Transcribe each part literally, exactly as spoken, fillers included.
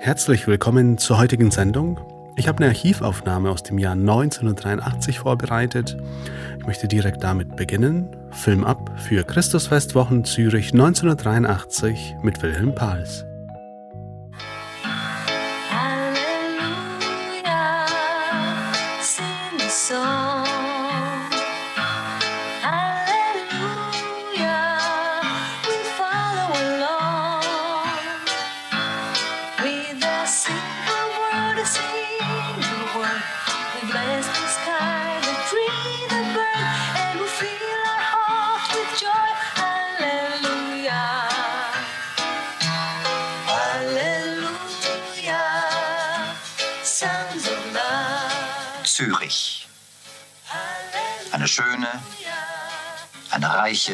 Herzlich willkommen zur heutigen Sendung. Ich habe eine Archivaufnahme aus dem Jahr neunzehnhundertdreiundachtzig vorbereitet. Ich möchte direkt damit beginnen. Film ab für Christusfestwochen Zürich neunzehnhundertdreiundachtzig mit Wilhelm Pahls. Zürich. Eine schöne, eine reiche,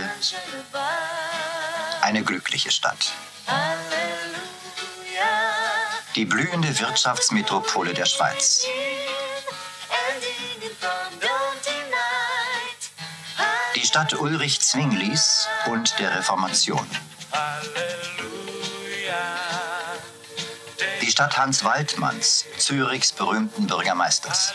eine glückliche Stadt. Die blühende Wirtschaftsmetropole der Schweiz. Die Stadt Ulrich Zwinglis und der Reformation. Die Stadt Hans Waldmanns, Zürichs berühmten Bürgermeisters.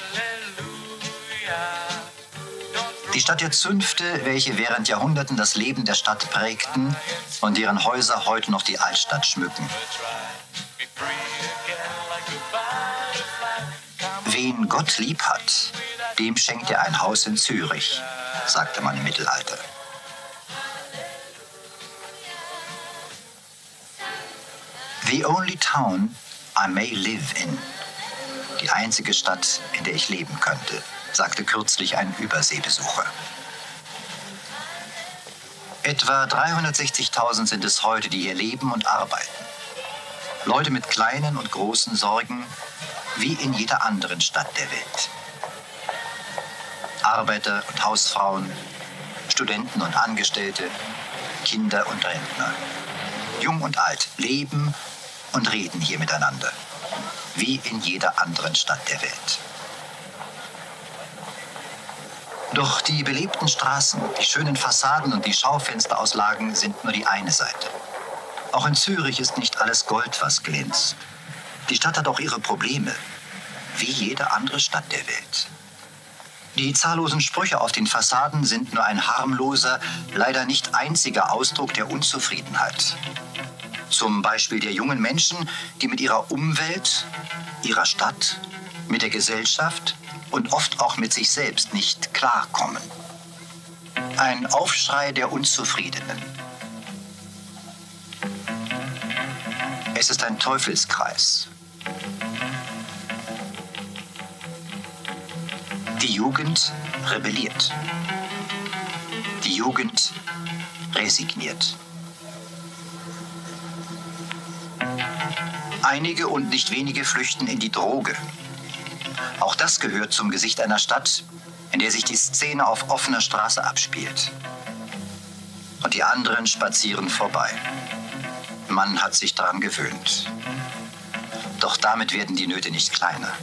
Die Stadt der Zünfte, welche während Jahrhunderten das Leben der Stadt prägten und deren Häuser heute noch die Altstadt schmücken. Wen Gott lieb hat, dem schenkt er ein Haus in Zürich, sagte man im Mittelalter. The only town I may live in. Die einzige Stadt, in der ich leben könnte, sagte kürzlich ein Überseebesucher. Etwa dreihundertsechzigtausend sind es heute, die hier leben und arbeiten. Leute mit kleinen und großen Sorgen, wie in jeder anderen Stadt der Welt. Arbeiter und Hausfrauen, Studenten und Angestellte, Kinder und Rentner. Jung und alt leben und reden hier miteinander, wie in jeder anderen Stadt der Welt. Doch die belebten Straßen, die schönen Fassaden und die Schaufensterauslagen sind nur die eine Seite. Auch in Zürich ist nicht alles Gold, was glänzt. Die Stadt hat auch ihre Probleme, wie jede andere Stadt der Welt. Die zahllosen Sprüche auf den Fassaden sind nur ein harmloser, leider nicht einziger Ausdruck der Unzufriedenheit. Zum Beispiel der jungen Menschen, die mit ihrer Umwelt, ihrer Stadt, mit der Gesellschaft und oft auch mit sich selbst nicht klarkommen. Ein Aufschrei der Unzufriedenen. Es ist ein Teufelskreis. Die Jugend rebelliert. Die Jugend resigniert. Einige und nicht wenige flüchten in die Droge. Auch das gehört zum Gesicht einer Stadt, in der sich die Szene auf offener Straße abspielt. Und die anderen spazieren vorbei. Man hat sich daran gewöhnt. Doch damit werden die Nöte nicht kleiner.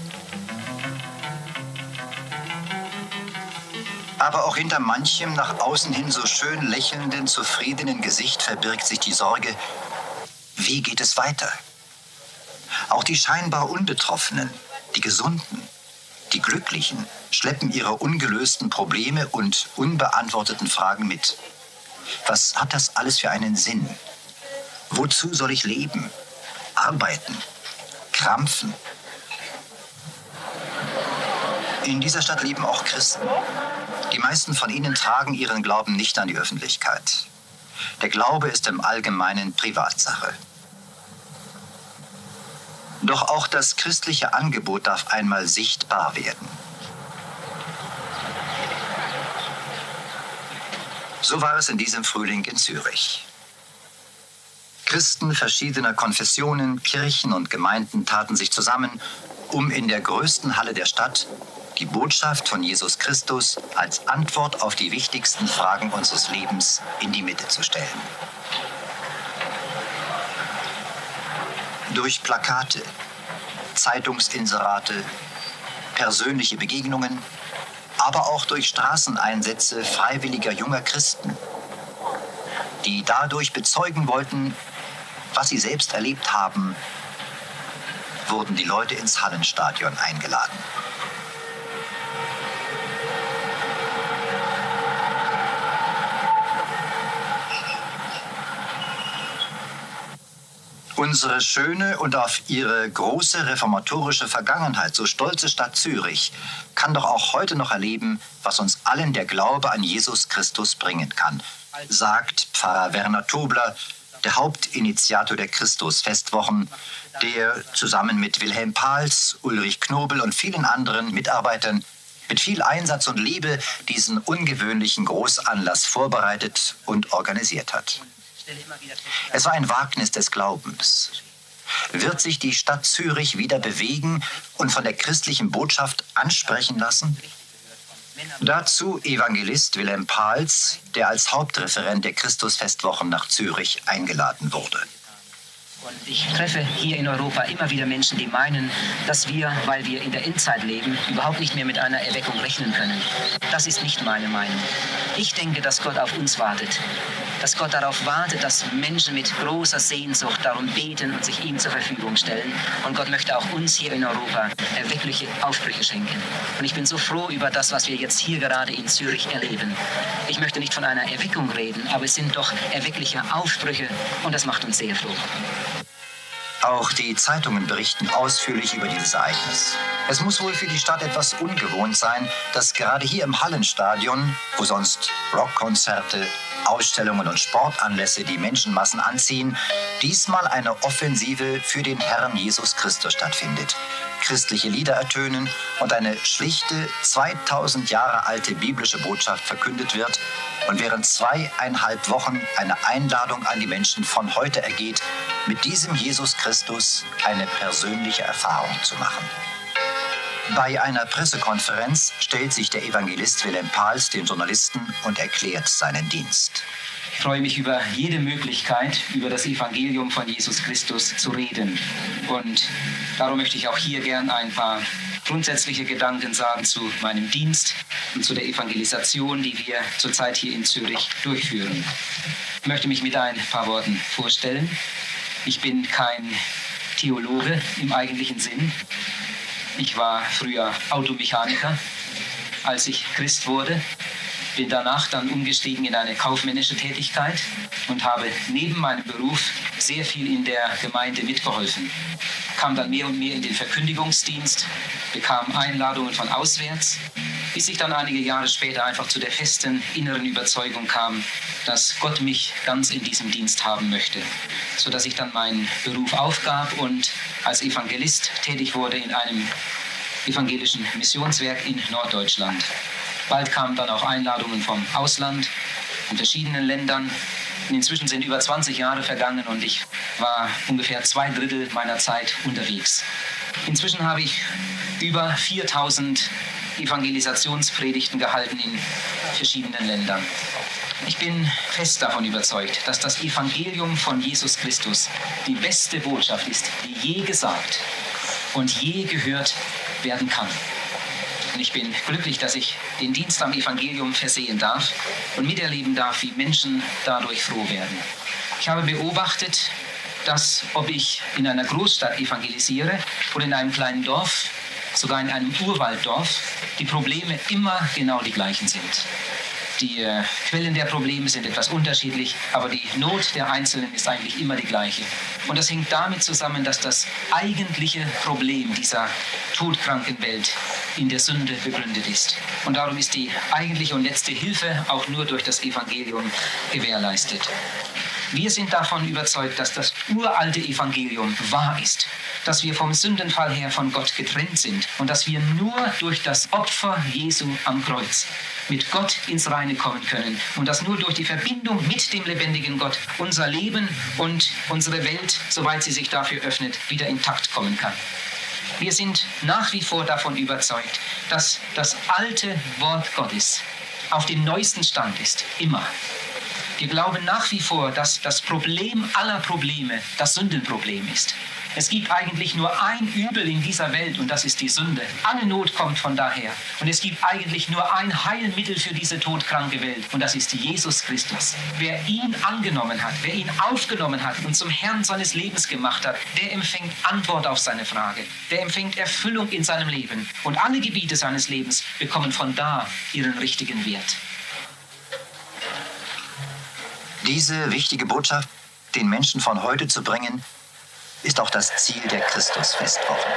Aber auch hinter manchem nach außen hin so schön lächelnden, zufriedenen Gesicht verbirgt sich die Sorge, wie geht es weiter? Auch die scheinbar Unbetroffenen, die Gesunden, die Glücklichen schleppen ihre ungelösten Probleme und unbeantworteten Fragen mit. Was hat das alles für einen Sinn? Wozu soll ich leben, arbeiten, krampfen? In dieser Stadt leben auch Christen. Die meisten von ihnen tragen ihren Glauben nicht an die Öffentlichkeit. Der Glaube ist im Allgemeinen Privatsache. Doch auch das christliche Angebot darf einmal sichtbar werden. So war es in diesem Frühling in Zürich. Christen verschiedener Konfessionen, Kirchen und Gemeinden taten sich zusammen, um in der größten Halle der Stadt die Botschaft von Jesus Christus als Antwort auf die wichtigsten Fragen unseres Lebens in die Mitte zu stellen. Durch Plakate, Zeitungsinserate, persönliche Begegnungen, aber auch durch Straßeneinsätze freiwilliger junger Christen, die dadurch bezeugen wollten, was sie selbst erlebt haben wurden die Leute ins Hallenstadion eingeladen. Unsere schöne und auf ihre große reformatorische Vergangenheit so stolze Stadt Zürich kann doch auch heute noch erleben, was uns allen der Glaube an Jesus Christus bringen kann, sagt Pfarrer Werner Tobler, der Hauptinitiator der Christusfestwochen, der zusammen mit Wilhelm Pahls, Ulrich Knobel und vielen anderen Mitarbeitern mit viel Einsatz und Liebe diesen ungewöhnlichen Großanlass vorbereitet und organisiert hat. Es war ein Wagnis des Glaubens. Wird sich die Stadt Zürich wieder bewegen und von der christlichen Botschaft ansprechen lassen? Dazu Evangelist Wilhelm Pahls, der als Hauptreferent der Christusfestwochen nach Zürich eingeladen wurde. Und ich treffe hier in Europa immer wieder Menschen, die meinen, dass wir, weil wir in der Endzeit leben, überhaupt nicht mehr mit einer Erweckung rechnen können. Das ist nicht meine Meinung. Ich denke, dass Gott auf uns wartet. Dass Gott darauf wartet, dass Menschen mit großer Sehnsucht darum beten und sich ihm zur Verfügung stellen. Und Gott möchte auch uns hier in Europa erweckliche Aufbrüche schenken. Und ich bin so froh über das, was wir jetzt hier gerade in Zürich erleben. Ich möchte nicht von einer Erweckung reden, aber es sind doch erweckliche Aufbrüche und das macht uns sehr froh. Auch die Zeitungen berichten ausführlich über dieses Ereignis. Es muss wohl für die Stadt etwas ungewohnt sein, dass gerade hier im Hallenstadion, wo sonst Rockkonzerte, Ausstellungen und Sportanlässe die Menschenmassen anziehen, diesmal eine Offensive für den Herrn Jesus Christus stattfindet. Christliche Lieder ertönen und eine schlichte, zweitausend Jahre alte biblische Botschaft verkündet wird und während zweieinhalb Wochen eine Einladung an die Menschen von heute ergeht, mit diesem Jesus Christus eine persönliche Erfahrung zu machen. Bei einer Pressekonferenz stellt sich der Evangelist Wilhelm Pahls den Journalisten und erklärt seinen Dienst. Ich freue mich über jede Möglichkeit, über das Evangelium von Jesus Christus zu reden. Und darum möchte ich auch hier gern ein paar grundsätzliche Gedanken sagen zu meinem Dienst und zu der Evangelisation, die wir zurzeit hier in Zürich durchführen. Ich möchte mich mit ein paar Worten vorstellen. Ich bin kein Theologe im eigentlichen Sinn. Ich war früher Automechaniker, als ich Christ wurde. Bin danach dann umgestiegen in eine kaufmännische Tätigkeit und habe neben meinem Beruf sehr viel in der Gemeinde mitgeholfen. Kam dann mehr und mehr in den Verkündigungsdienst, bekam Einladungen von auswärts, bis ich dann einige Jahre später einfach zu der festen inneren Überzeugung kam, dass Gott mich ganz in diesem Dienst haben möchte, sodass ich dann meinen Beruf aufgab und als Evangelist tätig wurde in einem evangelischen Missionswerk in Norddeutschland. Bald kamen dann auch Einladungen vom Ausland, in verschiedenen Ländern. Und inzwischen sind über zwanzig Jahre vergangen und ich war ungefähr zwei Drittel meiner Zeit unterwegs. Inzwischen habe ich über viertausend Evangelisationspredigten gehalten in verschiedenen Ländern. Ich bin fest davon überzeugt, dass das Evangelium von Jesus Christus die beste Botschaft ist, die je gesagt und je gehört werden kann. Und ich bin glücklich, dass ich den Dienst am Evangelium versehen darf und miterleben darf, wie Menschen dadurch froh werden. Ich habe beobachtet, dass ob ich in einer Großstadt evangelisiere oder in einem kleinen Dorf, sogar in einem Urwalddorf, die Probleme immer genau die gleichen sind. Die äh, Quellen der Probleme sind etwas unterschiedlich, aber die Not der Einzelnen ist eigentlich immer die gleiche. Und das hängt damit zusammen, dass das eigentliche Problem dieser todkranken Welt in der Sünde begründet ist. Und darum ist die eigentliche und letzte Hilfe auch nur durch das Evangelium gewährleistet. Wir sind davon überzeugt, dass das uralte Evangelium wahr ist, dass wir vom Sündenfall her von Gott getrennt sind und dass wir nur durch das Opfer Jesu am Kreuz mit Gott ins Reine kommen können und dass nur durch die Verbindung mit dem lebendigen Gott unser Leben und unsere Welt, soweit sie sich dafür öffnet, wieder intakt kommen kann. Wir sind nach wie vor davon überzeugt, dass das alte Wort Gottes auf dem neuesten Stand ist, immer. Wir glauben nach wie vor, dass das Problem aller Probleme das Sündenproblem ist. Es gibt eigentlich nur ein Übel in dieser Welt und das ist die Sünde. Alle Not kommt von daher. Und es gibt eigentlich nur ein Heilmittel für diese todkranke Welt und das ist Jesus Christus. Wer ihn angenommen hat, wer ihn aufgenommen hat und zum Herrn seines Lebens gemacht hat, der empfängt Antwort auf seine Frage. Der empfängt Erfüllung in seinem Leben. Und alle Gebiete seines Lebens bekommen von da ihren richtigen Wert. Diese wichtige Botschaft den Menschen von heute zu bringen, ist auch das Ziel der Christusfestwochen.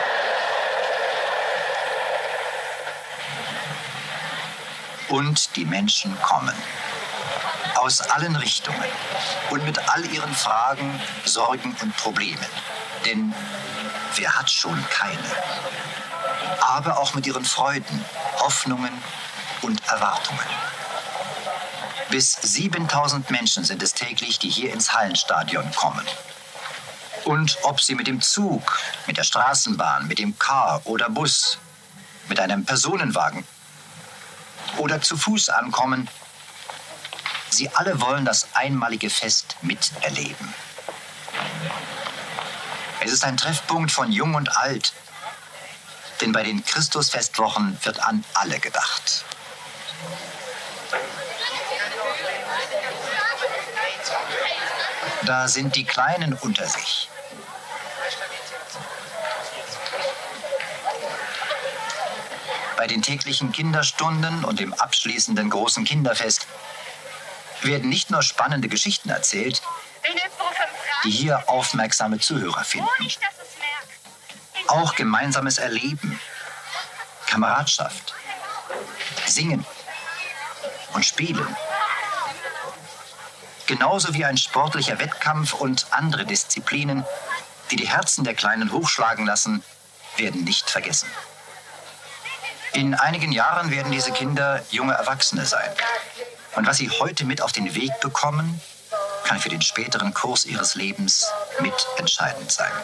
Und die Menschen kommen. Aus allen Richtungen und mit all ihren Fragen, Sorgen und Problemen. Denn wer hat schon keine? Aber auch mit ihren Freuden, Hoffnungen und Erwartungen. Bis siebentausend Menschen sind es täglich, die hier ins Hallenstadion kommen. Und ob sie mit dem Zug, mit der Straßenbahn, mit dem Car oder Bus, mit einem Personenwagen oder zu Fuß ankommen, sie alle wollen das einmalige Fest miterleben. Es ist ein Treffpunkt von Jung und Alt, denn bei den Christusfestwochen wird an alle gedacht. Da sind die Kleinen unter sich. Bei den täglichen Kinderstunden und dem abschließenden großen Kinderfest werden nicht nur spannende Geschichten erzählt, die hier aufmerksame Zuhörer finden. Auch gemeinsames Erleben, Kameradschaft, Singen und Spielen. Genauso wie ein sportlicher Wettkampf und andere Disziplinen, die die Herzen der Kleinen hochschlagen lassen, werden nicht vergessen. In einigen Jahren werden diese Kinder junge Erwachsene sein. Und was sie heute mit auf den Weg bekommen, kann für den späteren Kurs ihres Lebens mitentscheidend sein.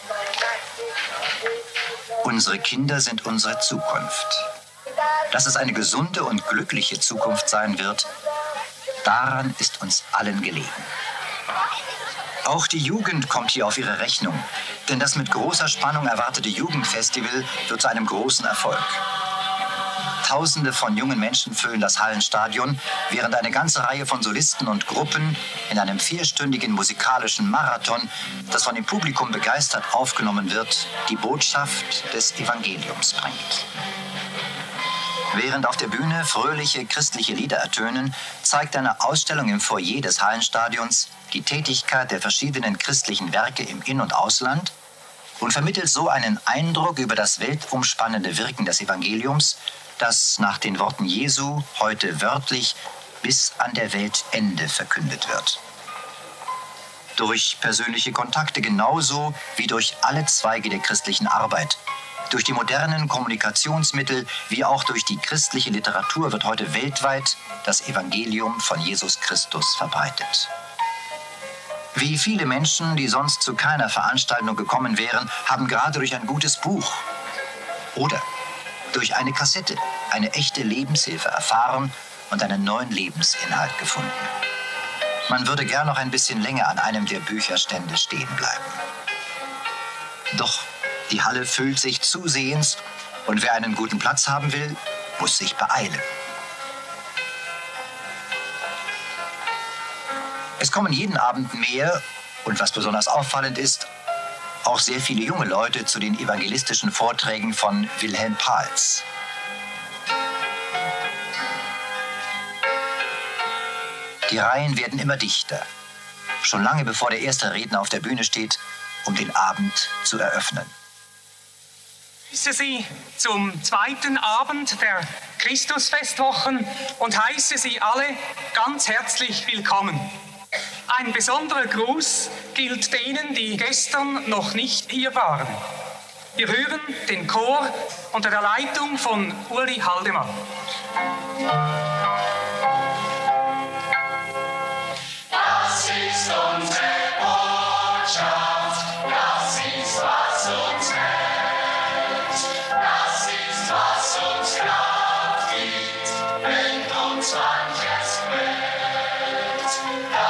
Unsere Kinder sind unsere Zukunft. Dass es eine gesunde und glückliche Zukunft sein wird, daran ist uns allen gelegen. Auch die Jugend kommt hier auf ihre Rechnung, denn das mit großer Spannung erwartete Jugendfestival wird zu einem großen Erfolg. Tausende von jungen Menschen füllen das Hallenstadion, während eine ganze Reihe von Solisten und Gruppen in einem vierstündigen musikalischen Marathon, das von dem Publikum begeistert aufgenommen wird, die Botschaft des Evangeliums bringt. Während auf der Bühne fröhliche christliche Lieder ertönen, zeigt eine Ausstellung im Foyer des Hallenstadions die Tätigkeit der verschiedenen christlichen Werke im In- und Ausland und vermittelt so einen Eindruck über das weltumspannende Wirken des Evangeliums, das nach den Worten Jesu heute wörtlich bis an der Weltende verkündet wird. Durch persönliche Kontakte genauso wie durch alle Zweige der christlichen Arbeit. Durch die modernen Kommunikationsmittel wie auch durch die christliche Literatur wird heute weltweit das Evangelium von Jesus Christus verbreitet. Wie viele Menschen, die sonst zu keiner Veranstaltung gekommen wären, haben gerade durch ein gutes Buch oder durch eine Kassette eine echte Lebenshilfe erfahren und einen neuen Lebensinhalt gefunden. Man würde gern noch ein bisschen länger an einem der Bücherstände stehen bleiben. Doch die Halle füllt sich zusehends und wer einen guten Platz haben will, muss sich beeilen. Es kommen jeden Abend mehr und was besonders auffallend ist, auch sehr viele junge Leute zu den evangelistischen Vorträgen von Wilhelm Pahls. Die Reihen werden immer dichter, schon lange bevor der erste Redner auf der Bühne steht, um den Abend zu eröffnen. Ich heiße Sie zum zweiten Abend der Christusfestwochen und heiße Sie alle ganz herzlich willkommen. Ein besonderer Gruß gilt denen, die gestern noch nicht hier waren. Wir hören den Chor unter der Leitung von Uli Haldemann. Das ist unsere Botschaft, das ist, was uns hält, das ist, was uns Kraft gibt, wenn uns manches quält.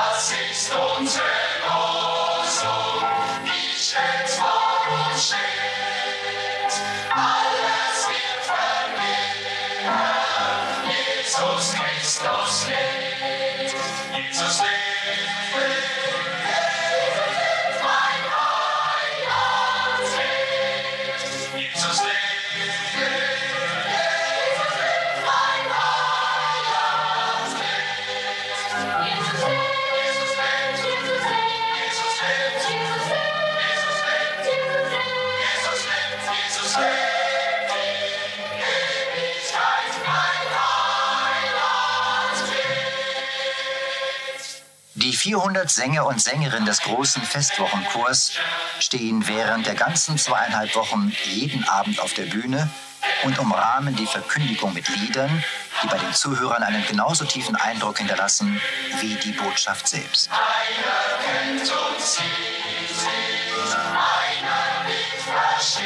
vierhundert Sänger und Sängerinnen des großen Festwochenchors stehen während der ganzen zweieinhalb Wochen jeden Abend auf der Bühne und umrahmen die Verkündigung mit Liedern, die bei den Zuhörern einen genauso tiefen Eindruck hinterlassen wie die Botschaft selbst. Einer kennt und sieht sich, einer nicht versteht.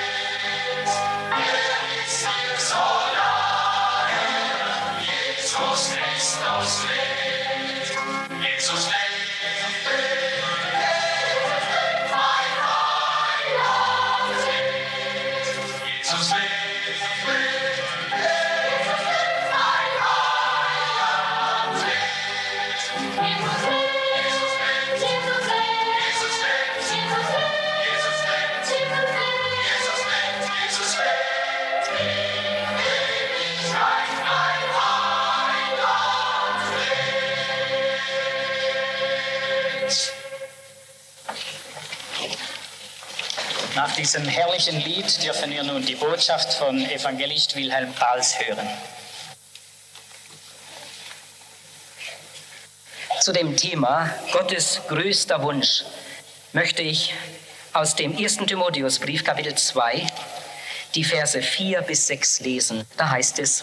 Er ist hier so lange, Jesus Christus lebt. Jesus lebt. Mein Heiland lebt. Jesus lebt. Nach diesem herrlichen Lied dürfen wir nun die Botschaft von Evangelist Wilhelm Pals hören. Zu dem Thema Gottes größter Wunsch möchte ich aus dem ersten Timotheusbrief, Kapitel zwei, die Verse vier bis sechs lesen. Da heißt es: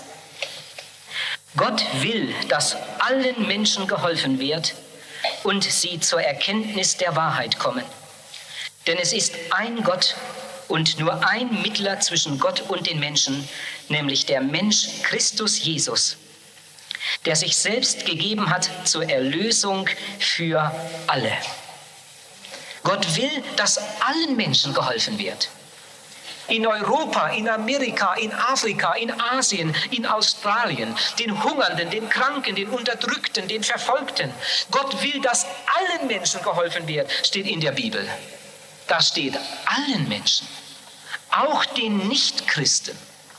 Gott will, dass allen Menschen geholfen wird und sie zur Erkenntnis der Wahrheit kommen. Denn es ist ein Gott und nur ein Mittler zwischen Gott und den Menschen, nämlich der Mensch Christus Jesus, der sich selbst gegeben hat zur Erlösung für alle. Gott will, dass allen Menschen geholfen wird. In Europa, in Amerika, in Afrika, in Asien, in Australien, den Hungernden, den Kranken, den Unterdrückten, den Verfolgten. Gott will, dass allen Menschen geholfen wird, steht in der Bibel. Da steht allen Menschen, auch den Nichtchristen.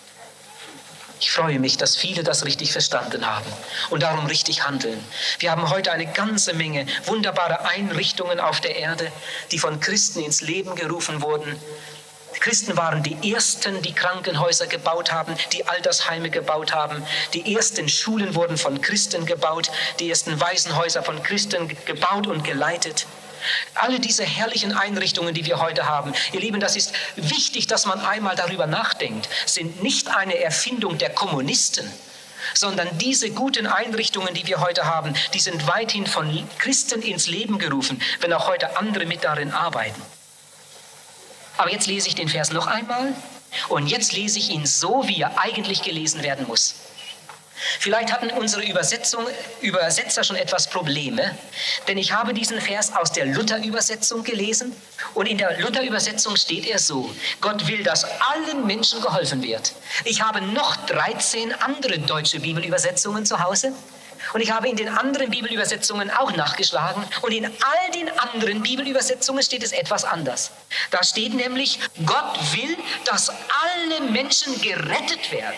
Ich freue mich, dass viele das richtig verstanden haben und darum richtig handeln. Wir haben heute eine ganze Menge wunderbare Einrichtungen auf der Erde, die von Christen ins Leben gerufen wurden. Christen waren die Ersten, die Krankenhäuser gebaut haben, die Altersheime gebaut haben. Die ersten Schulen wurden von Christen gebaut, die ersten Waisenhäuser von Christen gebaut und geleitet. Alle diese herrlichen Einrichtungen, die wir heute haben, ihr Lieben, das ist wichtig, dass man einmal darüber nachdenkt, sind nicht eine Erfindung der Kommunisten, sondern diese guten Einrichtungen, die wir heute haben, die sind weithin von Christen ins Leben gerufen, wenn auch heute andere mit darin arbeiten. Aber jetzt lese ich den Vers noch einmal und jetzt lese ich ihn so, wie er eigentlich gelesen werden muss. Vielleicht hatten unsere Übersetzung, Übersetzer schon etwas Probleme, denn ich habe diesen Vers aus der Luther-Übersetzung gelesen und in der Luther-Übersetzung steht er so: Gott will, dass allen Menschen geholfen wird. Ich habe noch dreizehn andere deutsche Bibelübersetzungen zu Hause und ich habe in den anderen Bibelübersetzungen auch nachgeschlagen und in all den anderen Bibelübersetzungen steht es etwas anders. Da steht nämlich, Gott will, dass alle Menschen gerettet werden.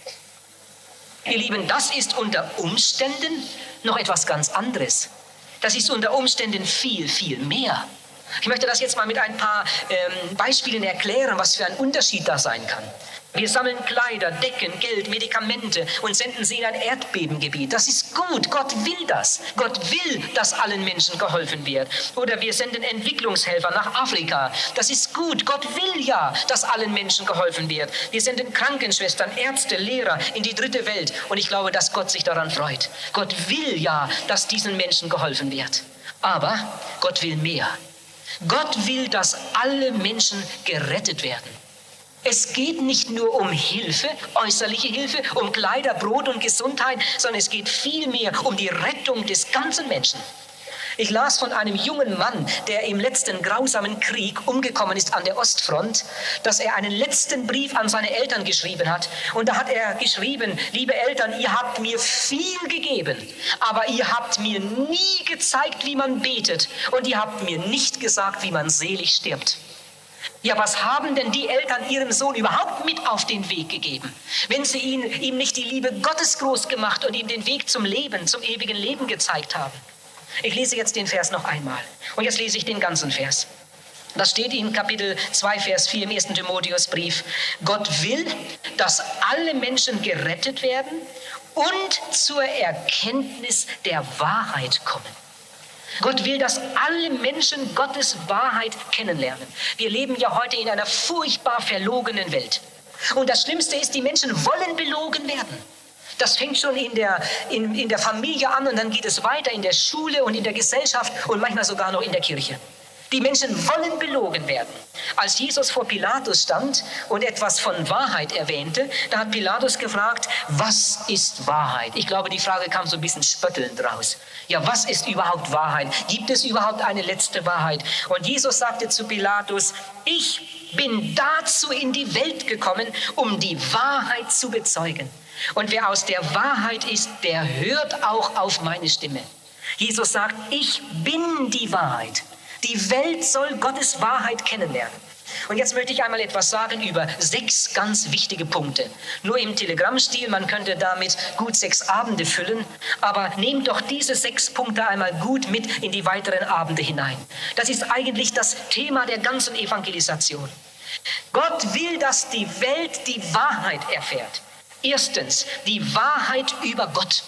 Ihr Lieben, das ist unter Umständen noch etwas ganz anderes. Das ist unter Umständen viel, viel mehr. Ich möchte das jetzt mal mit ein paar ähm, Beispielen erklären, was für ein Unterschied da sein kann. Wir sammeln Kleider, Decken, Geld, Medikamente und senden sie in ein Erdbebengebiet. Das ist gut, Gott will das. Gott will, dass allen Menschen geholfen wird. Oder wir senden Entwicklungshelfer nach Afrika. Das ist gut, Gott will ja, dass allen Menschen geholfen wird. Wir senden Krankenschwestern, Ärzte, Lehrer in die dritte Welt. Und ich glaube, dass Gott sich daran freut. Gott will ja, dass diesen Menschen geholfen wird. Aber Gott will mehr. Gott will, dass alle Menschen gerettet werden. Es geht nicht nur um Hilfe, äußerliche Hilfe, um Kleider, Brot und Gesundheit, sondern es geht vielmehr um die Rettung des ganzen Menschen. Ich las von einem jungen Mann, der im letzten grausamen Krieg umgekommen ist an der Ostfront, dass er einen letzten Brief an seine Eltern geschrieben hat. Und da hat er geschrieben: Liebe Eltern, ihr habt mir viel gegeben, aber ihr habt mir nie gezeigt, wie man betet. Und ihr habt mir nicht gesagt, wie man selig stirbt. Ja, was haben denn die Eltern ihrem Sohn überhaupt mit auf den Weg gegeben, wenn sie ihn, ihm nicht die Liebe Gottes groß gemacht und ihm den Weg zum Leben, zum ewigen Leben gezeigt haben? Ich lese jetzt den Vers noch einmal. Und jetzt lese ich den ganzen Vers. Das steht in Kapitel zwei, Vers vier im ersten Timotheusbrief. Gott will, dass alle Menschen gerettet werden und zur Erkenntnis der Wahrheit kommen. Gott will, dass alle Menschen Gottes Wahrheit kennenlernen. Wir leben ja heute in einer furchtbar verlogenen Welt. Und das Schlimmste ist, die Menschen wollen belogen werden. Das fängt schon in der, in, in der Familie an und dann geht es weiter in der Schule und in der Gesellschaft und manchmal sogar noch in der Kirche. Die Menschen wollen belogen werden. Als Jesus vor Pilatus stand und etwas von Wahrheit erwähnte, da hat Pilatus gefragt, was ist Wahrheit? Ich glaube, die Frage kam so ein bisschen spöttelnd raus. Ja, was ist überhaupt Wahrheit? Gibt es überhaupt eine letzte Wahrheit? Und Jesus sagte zu Pilatus, ich bin dazu in die Welt gekommen, um die Wahrheit zu bezeugen. Und wer aus der Wahrheit ist, der hört auch auf meine Stimme. Jesus sagt, ich bin die Wahrheit. Die Welt soll Gottes Wahrheit kennenlernen. Und jetzt möchte ich einmal etwas sagen über sechs ganz wichtige Punkte. Nur im Telegrammstil, man könnte damit gut sechs Abende füllen, aber nehmt doch diese sechs Punkte einmal gut mit in die weiteren Abende hinein. Das ist eigentlich das Thema der ganzen Evangelisation. Gott will, dass die Welt die Wahrheit erfährt. Erstens, die Wahrheit über Gott.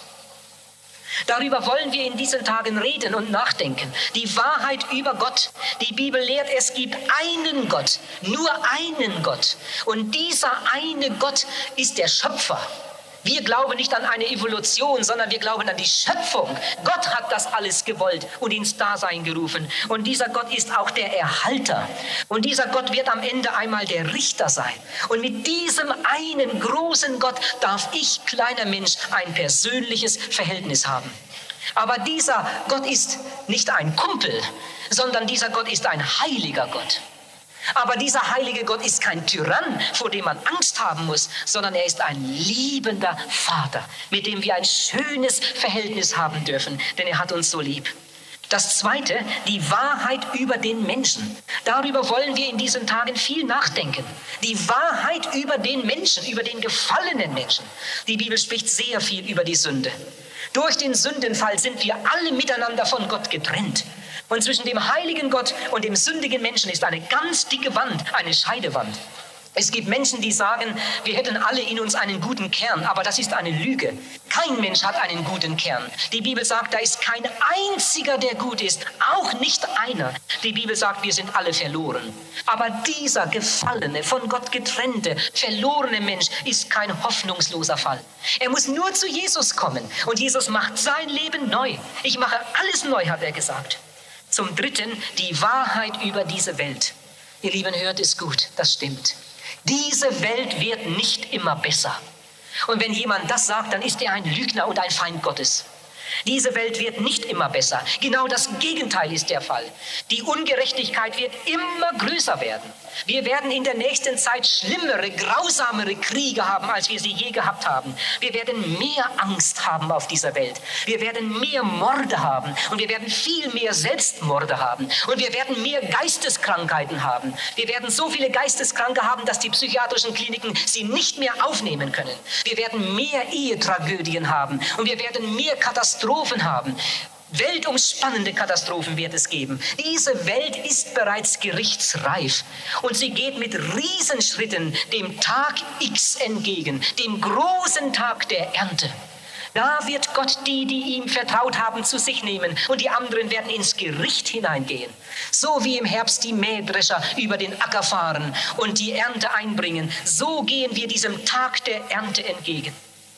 Darüber wollen wir in diesen Tagen reden und nachdenken. Die Wahrheit über Gott. Die Bibel lehrt, es gibt einen Gott, nur einen Gott. Und dieser eine Gott ist der Schöpfer. Wir glauben nicht an eine Evolution, sondern wir glauben an die Schöpfung. Gott hat das alles gewollt und ins Dasein gerufen. Und dieser Gott ist auch der Erhalter. Und dieser Gott wird am Ende einmal der Richter sein. Und mit diesem einen großen Gott darf ich, kleiner Mensch, ein persönliches Verhältnis haben. Aber dieser Gott ist nicht ein Kumpel, sondern dieser Gott ist ein heiliger Gott. Aber dieser heilige Gott ist kein Tyrann, vor dem man Angst haben muss, sondern er ist ein liebender Vater, mit dem wir ein schönes Verhältnis haben dürfen, denn er hat uns so lieb. Das Zweite, die Wahrheit über den Menschen. Darüber wollen wir in diesen Tagen viel nachdenken. Die Wahrheit über den Menschen, über den gefallenen Menschen. Die Bibel spricht sehr viel über die Sünde. Durch den Sündenfall sind wir alle miteinander von Gott getrennt. Und zwischen dem heiligen Gott und dem sündigen Menschen ist eine ganz dicke Wand, eine Scheidewand. Es gibt Menschen, die sagen, wir hätten alle in uns einen guten Kern, aber das ist eine Lüge. Kein Mensch hat einen guten Kern. Die Bibel sagt, da ist kein einziger, der gut ist, auch nicht einer. Die Bibel sagt, wir sind alle verloren. Aber dieser gefallene, von Gott getrennte, verlorene Mensch ist kein hoffnungsloser Fall. Er muss nur zu Jesus kommen und Jesus macht sein Leben neu. Ich mache alles neu, hat er gesagt. Zum Dritten, die Wahrheit über diese Welt. Ihr Lieben, hört es gut, das stimmt. Diese Welt wird nicht immer besser. Und wenn jemand das sagt, dann ist er ein Lügner und ein Feind Gottes. Diese Welt wird nicht immer besser. Genau das Gegenteil ist der Fall. Die Ungerechtigkeit wird immer größer werden. Wir werden in der nächsten Zeit schlimmere, grausamere Kriege haben, als wir sie je gehabt haben. Wir werden mehr Angst haben auf dieser Welt. Wir werden mehr Morde haben und wir werden viel mehr Selbstmorde haben. Und wir werden mehr Geisteskrankheiten haben. Wir werden so viele Geisteskranke haben, dass die psychiatrischen Kliniken sie nicht mehr aufnehmen können. Wir werden mehr Ehetragödien haben und wir werden mehr Katastrophen haben. Weltumspannende Katastrophen wird es geben. Diese Welt ist bereits gerichtsreif und sie geht mit Riesenschritten dem Tag X entgegen, dem großen Tag der Ernte. Da wird Gott die, die ihm vertraut haben, zu sich nehmen und die anderen werden ins Gericht hineingehen. So wie im Herbst die Mähdrescher über den Acker fahren und die Ernte einbringen, so gehen wir diesem Tag der Ernte entgegen.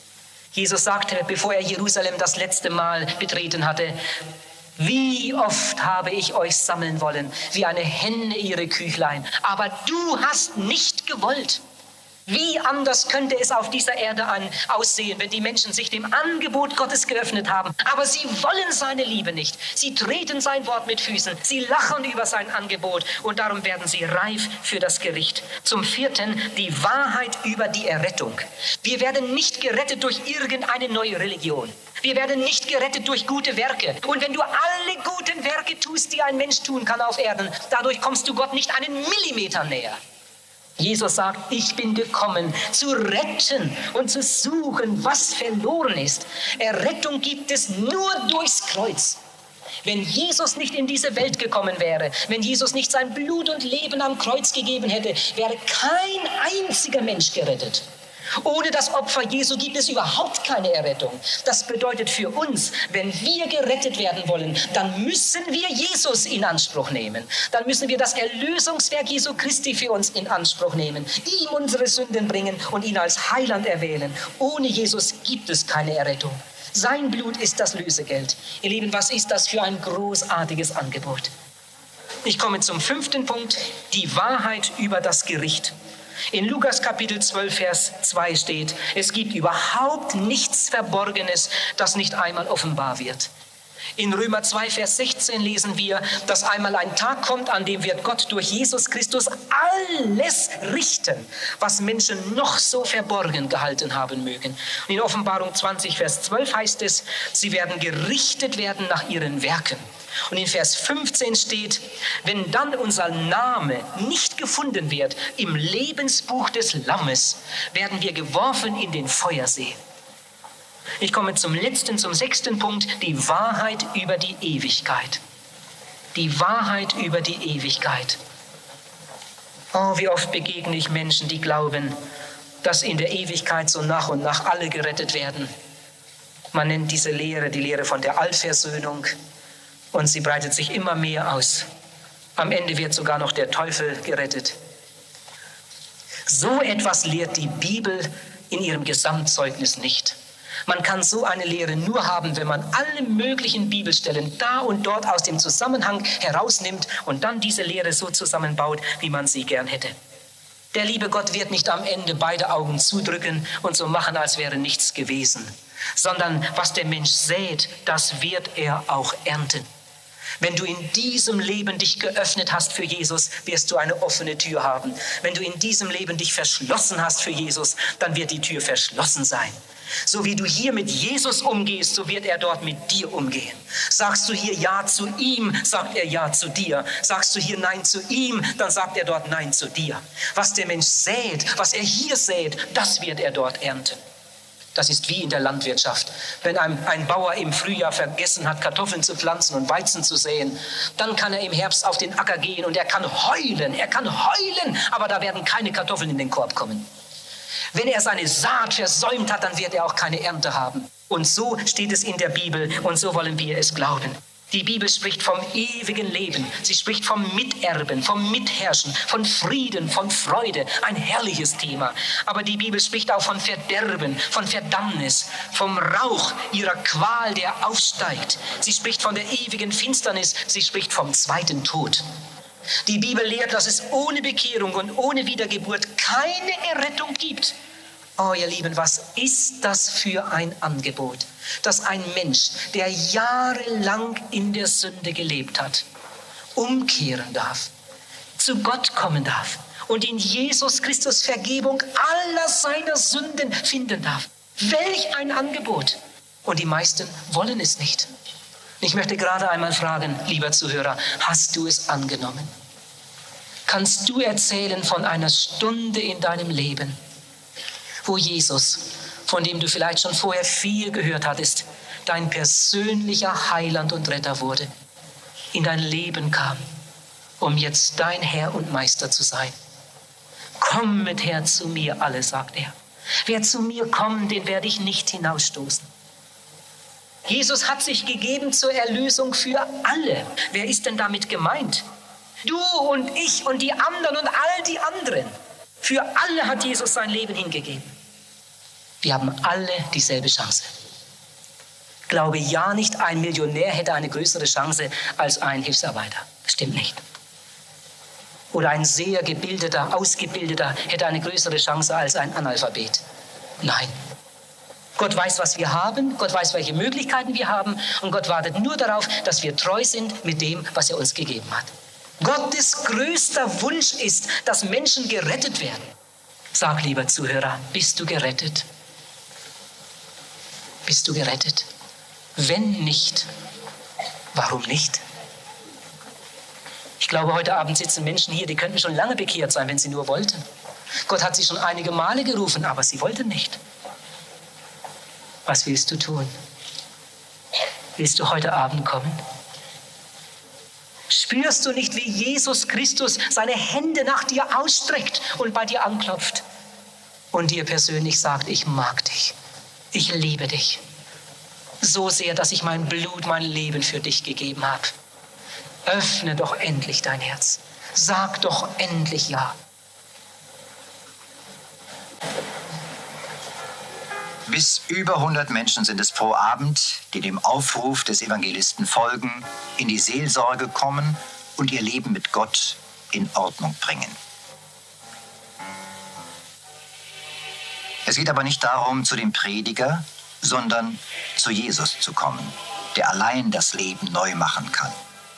Jesus sagte, bevor er Jerusalem das letzte Mal betreten hatte, wie oft habe ich euch sammeln wollen, wie eine Henne ihre Küchlein, aber du hast nicht gewollt. Wie anders könnte es auf dieser Erde an, aussehen, wenn die Menschen sich dem Angebot Gottes geöffnet haben. Aber sie wollen seine Liebe nicht. Sie treten sein Wort mit Füßen. Sie lachen über sein Angebot und darum werden sie reif für das Gericht. Zum Vierten, die Wahrheit über die Errettung. Wir werden nicht gerettet durch irgendeine neue Religion. Wir werden nicht gerettet durch gute Werke. Und wenn du alle guten Werke tust, die ein Mensch tun kann auf Erden, dadurch kommst du Gott nicht einen Millimeter näher. Jesus sagt, ich bin gekommen, zu retten und zu suchen, was verloren ist. Errettung gibt es nur durchs Kreuz. Wenn Jesus nicht in diese Welt gekommen wäre, wenn Jesus nicht sein Blut und Leben am Kreuz gegeben hätte, wäre kein einziger Mensch gerettet. Ohne das Opfer Jesu gibt es überhaupt keine Errettung. Das bedeutet für uns, wenn wir gerettet werden wollen, dann müssen wir Jesus in Anspruch nehmen. Dann müssen wir das Erlösungswerk Jesu Christi für uns in Anspruch nehmen, ihm unsere Sünden bringen und ihn als Heiland erwählen. Ohne Jesus gibt es keine Errettung. Sein Blut ist das Lösegeld. Ihr Lieben, was ist das für ein großartiges Angebot? Ich komme zum fünften Punkt, die Wahrheit über das Gericht. In Lukas Kapitel zwölf, Vers zwei steht, es gibt überhaupt nichts Verborgenes, das nicht einmal offenbar wird. In Römer zwei, Vers sechzehn lesen wir, dass einmal ein Tag kommt, an dem wird Gott durch Jesus Christus alles richten, was Menschen noch so verborgen gehalten haben mögen. Und in Offenbarung zwanzig, Vers zwölf heißt es, sie werden gerichtet werden nach ihren Werken. Und in Vers fünfzehn steht, wenn dann unser Name nicht gefunden wird im Lebensbuch des Lammes, werden wir geworfen in den Feuersee. Ich komme zum letzten, zum sechsten Punkt, die Wahrheit über die Ewigkeit. Die Wahrheit über die Ewigkeit. Oh, wie oft begegne ich Menschen, die glauben, dass in der Ewigkeit so nach und nach alle gerettet werden. Man nennt diese Lehre die Lehre von der Allversöhnung und sie breitet sich immer mehr aus. Am Ende wird sogar noch der Teufel gerettet. So etwas lehrt die Bibel in ihrem Gesamtzeugnis nicht. Man kann so eine Lehre nur haben, wenn man alle möglichen Bibelstellen da und dort aus dem Zusammenhang herausnimmt und dann diese Lehre so zusammenbaut, wie man sie gern hätte. Der liebe Gott wird nicht am Ende beide Augen zudrücken und so machen, als wäre nichts gewesen, sondern was der Mensch sät, das wird er auch ernten. Wenn du in diesem Leben dich geöffnet hast für Jesus, wirst du eine offene Tür haben. Wenn du in diesem Leben dich verschlossen hast für Jesus, dann wird die Tür verschlossen sein. So wie du hier mit Jesus umgehst, so wird er dort mit dir umgehen. Sagst du hier Ja zu ihm, sagt er Ja zu dir. Sagst du hier Nein zu ihm, dann sagt er dort Nein zu dir. Was der Mensch sät, was er hier sät, das wird er dort ernten. Das ist wie in der Landwirtschaft. Wenn ein, ein Bauer im Frühjahr vergessen hat, Kartoffeln zu pflanzen und Weizen zu säen, dann kann er im Herbst auf den Acker gehen und er kann heulen, er kann heulen, aber da werden keine Kartoffeln in den Korb kommen. Wenn er seine Saat versäumt hat, dann wird er auch keine Ernte haben. Und so steht es in der Bibel und so wollen wir es glauben. Die Bibel spricht vom ewigen Leben. Sie spricht vom Miterben, vom Mitherrschen, von Frieden, von Freude. Ein herrliches Thema. Aber die Bibel spricht auch von Verderben, von Verdammnis, vom Rauch ihrer Qual, der aufsteigt. Sie spricht von der ewigen Finsternis. Sie spricht vom zweiten Tod. Die Bibel lehrt, dass es ohne Bekehrung und ohne Wiedergeburt keine Errettung gibt. Oh, ihr Lieben, was ist das für ein Angebot, dass ein Mensch, der jahrelang in der Sünde gelebt hat, umkehren darf, zu Gott kommen darf und in Jesus Christus Vergebung aller seiner Sünden finden darf. Welch ein Angebot! Und die meisten wollen es nicht. Ich möchte gerade einmal fragen, lieber Zuhörer, hast du es angenommen? Kannst du erzählen von einer Stunde in deinem Leben, wo Jesus, von dem du vielleicht schon vorher viel gehört hattest, dein persönlicher Heiland und Retter wurde, in dein Leben kam, um jetzt dein Herr und Meister zu sein? Kommet her zu mir alle, sagt er. Wer zu mir kommt, den werde ich nicht hinausstoßen. Jesus hat sich gegeben zur Erlösung für alle. Wer ist denn damit gemeint? Du und ich und die anderen und all die anderen. Für alle hat Jesus sein Leben hingegeben. Wir haben alle dieselbe Chance. Glaube ja nicht, ein Millionär hätte eine größere Chance als ein Hilfsarbeiter. Das stimmt nicht. Oder ein sehr gebildeter, ausgebildeter hätte eine größere Chance als ein Analphabet. Nein. Gott weiß, was wir haben, Gott weiß, welche Möglichkeiten wir haben und Gott wartet nur darauf, dass wir treu sind mit dem, was er uns gegeben hat. Gottes größter Wunsch ist, dass Menschen gerettet werden. Sag, lieber Zuhörer, bist du gerettet? Bist du gerettet? Wenn nicht, warum nicht? Ich glaube, heute Abend sitzen Menschen hier, die könnten schon lange bekehrt sein, wenn sie nur wollten. Gott hat sie schon einige Male gerufen, aber sie wollten nicht. Was willst du tun? Willst du heute Abend kommen? Spürst du nicht, wie Jesus Christus seine Hände nach dir ausstreckt und bei dir anklopft? und dir persönlich sagt, ich mag dich, ich liebe dich. So sehr, dass ich mein Blut, mein Leben für dich gegeben habe. Öffne doch endlich dein Herz. Sag doch endlich ja. Bis über hundert Menschen sind es pro Abend, die dem Aufruf des Evangelisten folgen, in die Seelsorge kommen und ihr Leben mit Gott in Ordnung bringen. Es geht aber nicht darum, zu dem Prediger, sondern zu Jesus zu kommen, der allein das Leben neu machen kann.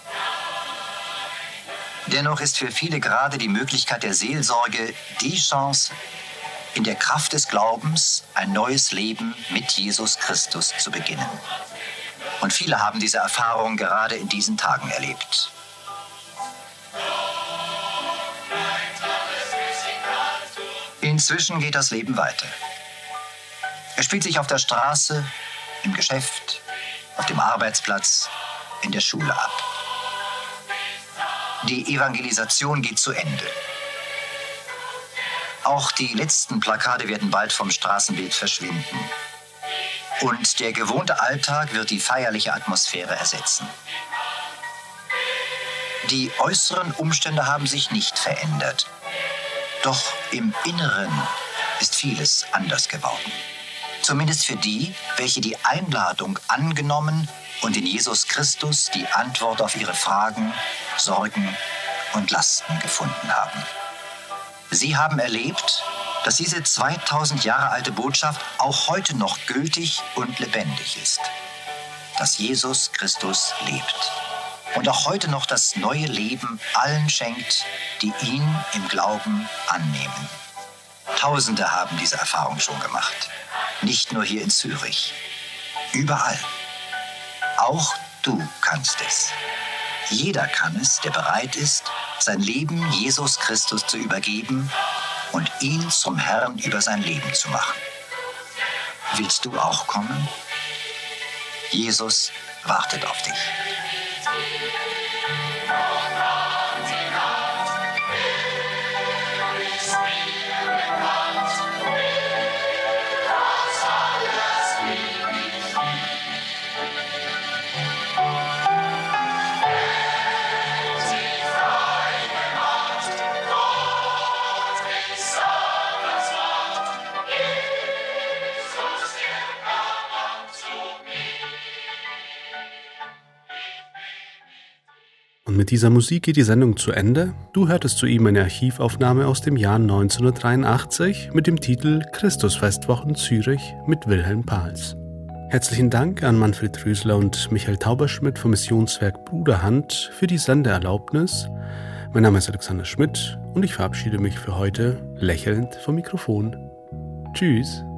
Dennoch ist für viele gerade die Möglichkeit der Seelsorge die Chance, in der Kraft des Glaubens ein neues Leben mit Jesus Christus zu beginnen. Und viele haben diese Erfahrung gerade in diesen Tagen erlebt. Inzwischen geht das Leben weiter. Es spielt sich auf der Straße, im Geschäft, auf dem Arbeitsplatz, in der Schule ab. Die Evangelisation geht zu Ende. Auch die letzten Plakate werden bald vom Straßenbild verschwinden. Und der gewohnte Alltag wird die feierliche Atmosphäre ersetzen. Die äußeren Umstände haben sich nicht verändert. Doch im Inneren ist vieles anders geworden. Zumindest für die, welche die Einladung angenommen und in Jesus Christus die Antwort auf ihre Fragen, Sorgen und Lasten gefunden haben. Sie haben erlebt, dass diese zweitausend Jahre alte Botschaft auch heute noch gültig und lebendig ist. Dass Jesus Christus lebt und auch heute noch das neue Leben allen schenkt, die ihn im Glauben annehmen. Tausende haben diese Erfahrung schon gemacht. Nicht nur hier in Zürich. Überall. Auch du kannst es. Jeder kann es, der bereit ist, sein Leben Jesus Christus zu übergeben und ihn zum Herrn über sein Leben zu machen. Willst du auch kommen? Jesus wartet auf dich. Und mit dieser Musik geht die Sendung zu Ende. Du hörtest soeben eine Archivaufnahme aus dem Jahr neunzehnhundertdreiundachtzig mit dem Titel Christusfestwochen Zürich mit Wilhelm Pahls. Herzlichen Dank an Manfred Rösler und Michael Tauberschmidt vom Missionswerk Bruderhand für die Sendeerlaubnis. Mein Name ist Alexander Schmidt und ich verabschiede mich für heute lächelnd vom Mikrofon. Tschüss.